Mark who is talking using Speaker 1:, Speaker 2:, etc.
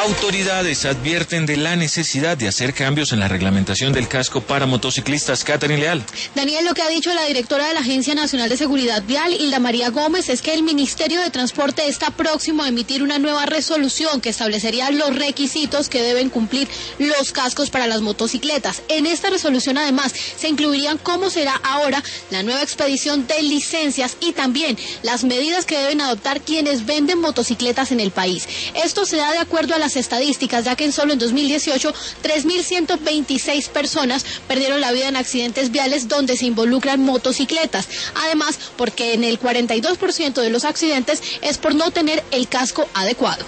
Speaker 1: Autoridades advierten de la necesidad de hacer cambios en la reglamentación del casco para motociclistas. Catherine Leal.
Speaker 2: Daniel, lo que ha dicho la directora de la Agencia Nacional de Seguridad Vial, Hilda María Gómez, es que el Ministerio de Transporte está próximo a emitir una nueva resolución que establecería los requisitos que deben cumplir los cascos para las motocicletas. En esta resolución, además, se incluirían cómo será ahora la nueva expedición de licencias y también las medidas que deben adoptar quienes venden motocicletas en el país. Esto se da de acuerdo a las estadísticas, ya que solo en 2018 3.126 personas perdieron la vida en accidentes viales donde se involucran motocicletas. Además, porque en el 42% de los accidentes es por no tener el casco adecuado.